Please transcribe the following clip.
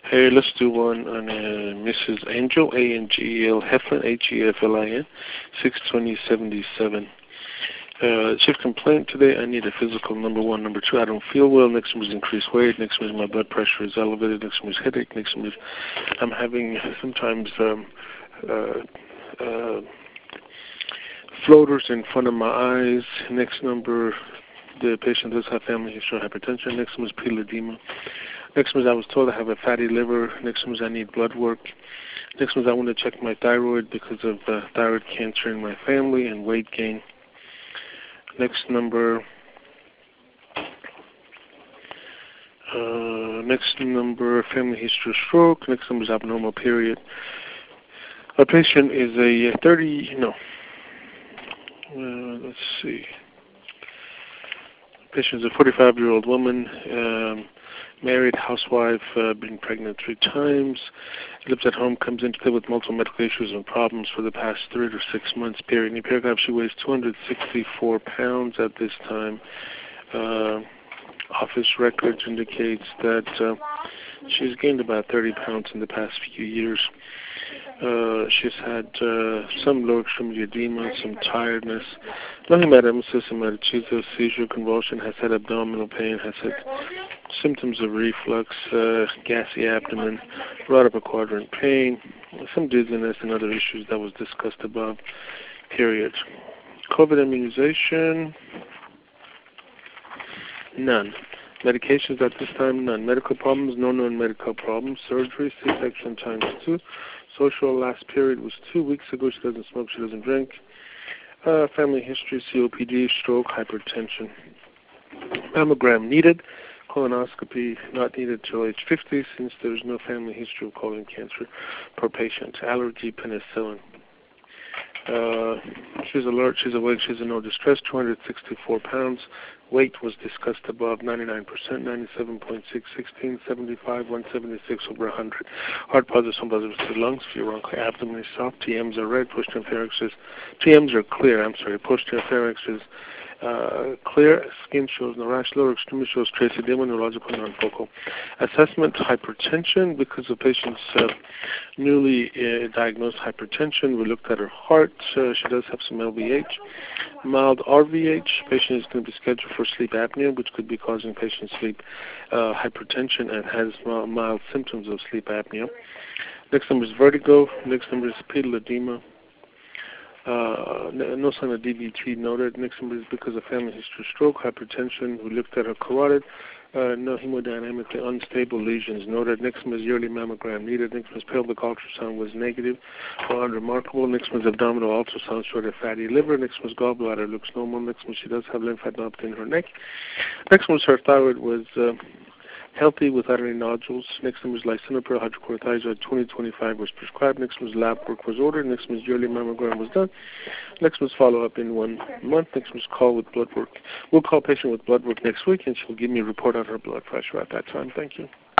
Hey, let's do one on Mrs. Angel, A-N-G-E-L, Heflin, H-E-F-L-I-N, 62077. Chief complaint today, I need a physical, number one. Number two, I don't feel well. Next one is increased weight. Next one is my blood pressure is elevated. Next one is headache. Next one is I'm having sometimes floaters in front of my eyes. Next number, the patient does have family history of hypertension. Next one is pedal edema. Next one is I was told I have a fatty liver. Next one is I need blood work. Next one is I want to check my thyroid because of thyroid cancer in my family and weight gain. Next number, family history of stroke. Next number is abnormal period. Our patient is a let's see. Patient is a 45-year-old woman, married, housewife, been pregnant 3 times, lives at home, comes in to live with multiple medical issues and problems for the past 3 to 6 months period. In the paragraph, she weighs 264 pounds at this time. Office records indicates that she's gained about 30 pounds in the past few years. She's had some lower extremity edema, some tiredness, nothing about emesis, hematochezia, seizure, convulsion, has had abdominal pain, has had symptoms of reflux, gassy abdomen, right upper quadrant pain, some dizziness and other issues that was discussed above, period. COVID immunization, none. Medications at this time, none. Medical problems, no known medical problems. Surgery, C-section times 2. Social last period was 2 weeks ago. She doesn't smoke, she doesn't drink. Family history, COPD, stroke, hypertension. Mammogram needed. Colonoscopy not needed till age 50 since there's no family history of colon cancer per patient. Allergy, penicillin. She's alert, she's awake, she's in no distress, 264 pounds. Weight was discussed above, 99%, 97.6, 16, 75, 176 over 100. Heart positive, some positive to the lungs, furoncle, abdomen is soft, TMs are red, posterior pharynx is, TMs are clear, posterior pharynx is clear, skin shows no rash, lower extremity shows trace edema, neurological, non-focal. Assessment, hypertension, because the patient's newly diagnosed hypertension. We looked at her heart. She does have some LVH. Mild RVH. Patient is going to be scheduled for sleep apnea, which could be causing patient sleep hypertension and has mild symptoms of sleep apnea. Next number is vertigo. Next number is pedal edema. No sign of DVT noted. Next number is because of family history of stroke, hypertension. We looked at her carotid. No hemodynamically unstable lesions noted. Next one is yearly mammogram needed. Next one is pelvic ultrasound was negative or unremarkable. Next one is abdominal ultrasound showed a fatty liver. Next one is gallbladder looks normal. Next one she does have lymphadenopathy in her neck. Next one is her thyroid was healthy without any nodules. Next one was lisinopril hydrochlorothiazide 2025 was prescribed. Next one was lab work was ordered. Next one was yearly mammogram was done. Next one was follow up in 1 month. Next one was call with blood work. We'll call patient with blood work next week, and she'll give me a report on her blood pressure at that time. Thank you.